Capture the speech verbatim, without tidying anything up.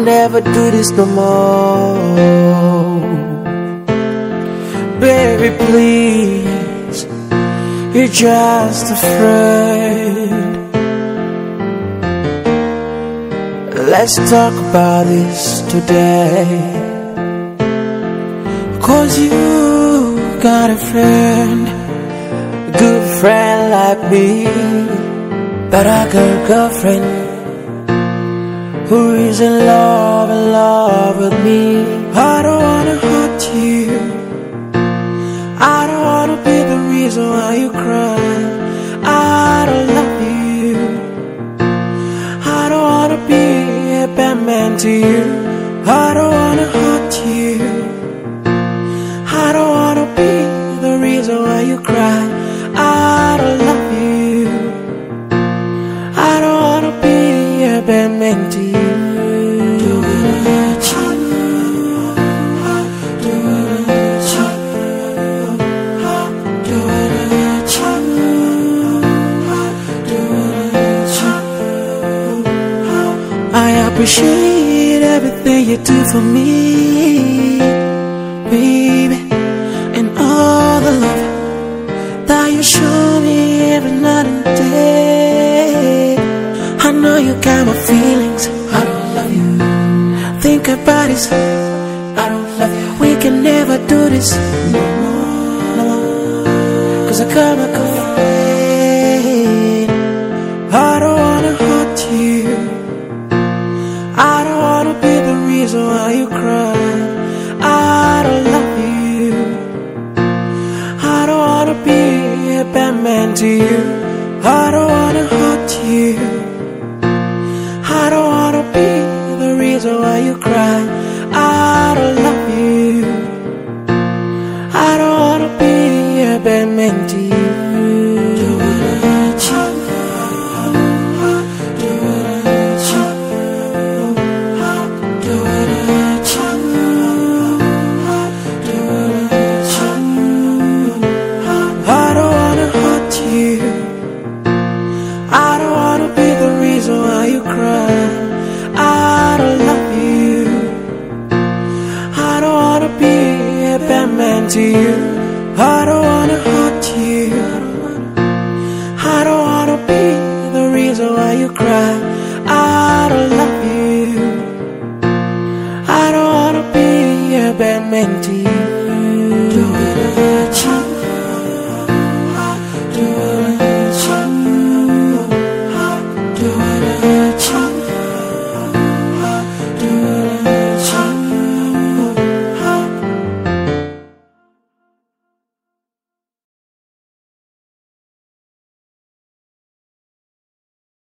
never do this no more. Baby, please, you're just afraid. Let's talk about this today. 'Cause you got a friend, a good friend like me, but I got a girlfriend who is in love, in love with me. I don't wanna hurt you, I don't wanna be the reason why you cry. I don't love you, I don't wanna be a bad man to you. I don't wanna hurt you, I don't wanna be the reason why you cry. I don't love you, I don't wanna be a bad man to you. I appreciate everything you do for me, baby, and all the love that you show me every night and day. I know you got my feelings, I don't love you. Think about it, I don't love you. We can never do this no more, no more. 'Cause I got my girlfriend. I don't wanna hurt you, I don't wanna be the reason why you cry. I don't love you, I don't wanna be a bad man to you. I don't wanna hurt you, I don't wanna be the reason why you cry. I don't love you, I don't wanna be a bad man to you.